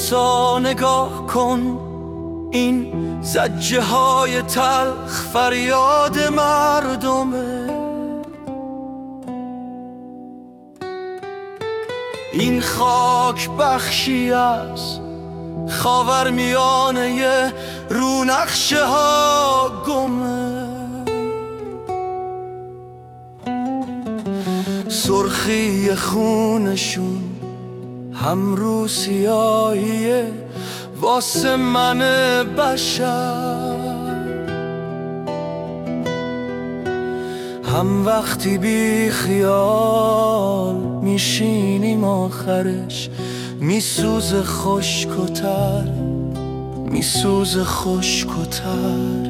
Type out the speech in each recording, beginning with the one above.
موسی نگاه کن، این زجه های تلخ فریاد مردمه. این خاک بخشی از خاورمیانه رو نقشه ها گمه. سرخی خونشون هم رو سیاهیه واسه من بشر، هم وقتی بی خیال میشینیم آخرش میسوزه خشک‌تر، میسوزه خشک‌تر.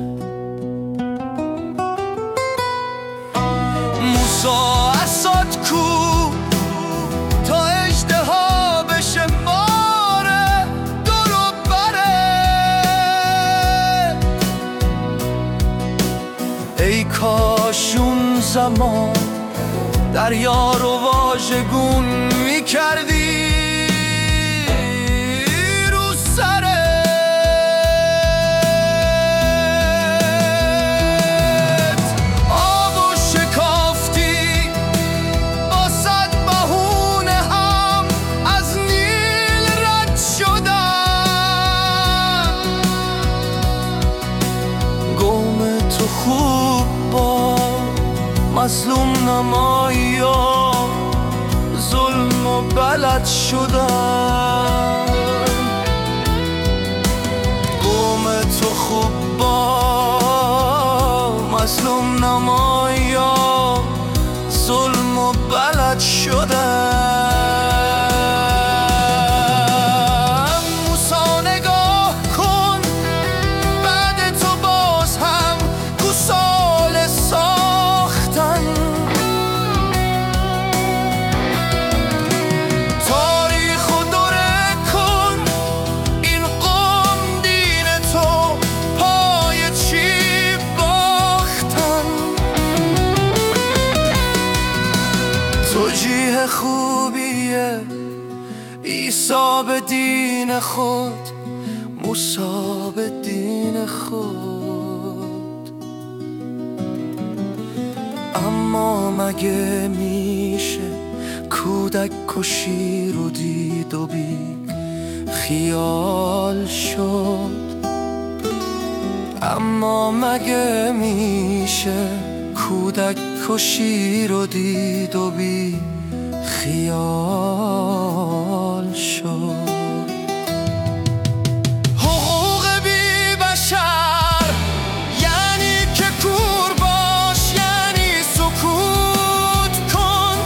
موسی اسد کو تا اژدها بشه ماره دور و بره. ای کاش اون زمان دریا رو واژگون میکردی رو سرت. آبو شکافتی با صد بهونه هم از نیل رد شدم. قوم تو خوب با مظلوم نمایی و ظلم و بلد شدن. قوم تو خوب با مظلوم نمایی و ظلم و بلد شدن. توجیه خوبیه عیسی به دین خود، موسی به دین خود. اما مگه میشه کودک کشی رو دید و بی خیال شد؟ اما مگه میشه کودک کشی رو دید و بی خیال شد؟ حقوق بی بشر یعنی که کور باش، یعنی سکوت کن،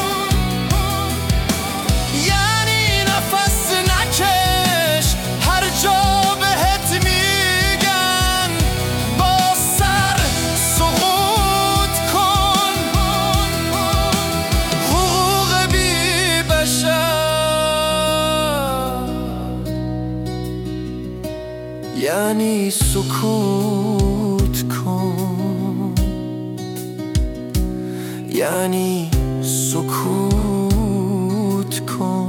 یعنی نفس نکش هر جا بهت میگن با سر سقوط کن. حقوق بی بشر یعنی سکوت کن، یعنی سکوت کن.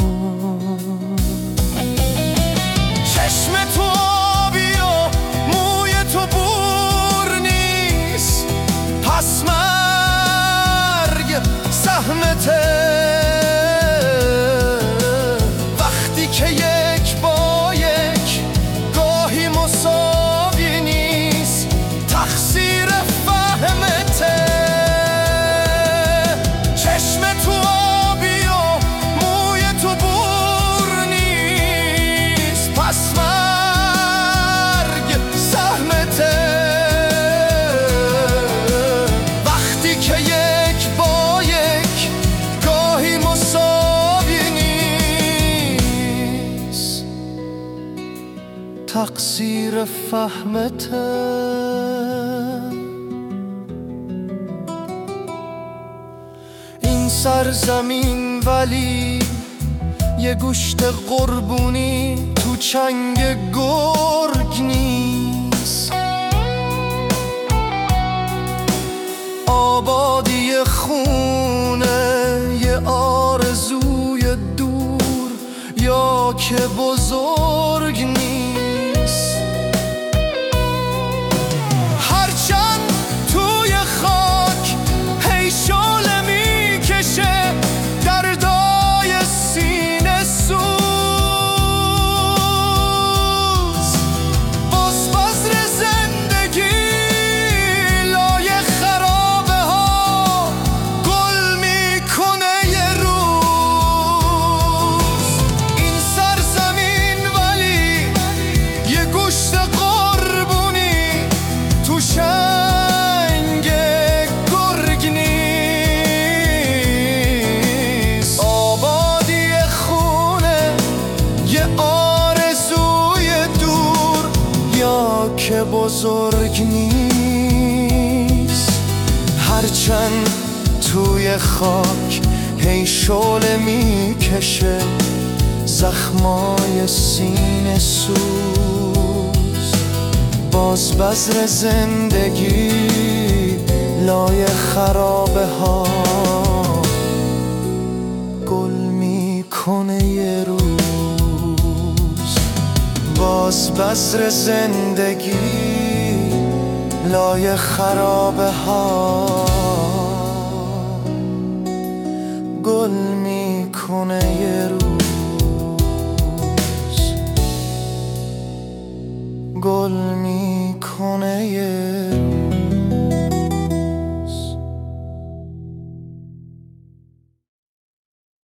چشم تو آبی و موی تو بور نیست، پس مرگ سهمته. وقتی که یک با یک گاهی مساوی نیست، تقصیر فهمته. چشم تو آبی و موی تو بور نیست، پس مرگ سهمته. وقتی که یک با یک گاهی مساوی نیست، تقصیر فهمته. این سرزمین ولی یه گوشت قربونی تو چنگ گرگ نیست. آبادی خونه یه آرزوی دور یا که بزرگ نیست. هرچند توی خاک هی شعله میکشه دردای سینه سوز، باز بذر زندگی لای خرابه ها گل میکنه یه روز. این سرزمین ولی یه گوشت قربونی تو شنگ گرگ نیست. آبادی خونه یه آرزوی دور یا که بزرگ نیست. هرچند توی خاک هی شعله میکشه زخمای سینه سوز، باز بذر زندگی لای خرابه ها گل میکنه یه روز. باز بذر زندگی لای خرابه ها گل میکنه یه روز. گل میکنه یه روز.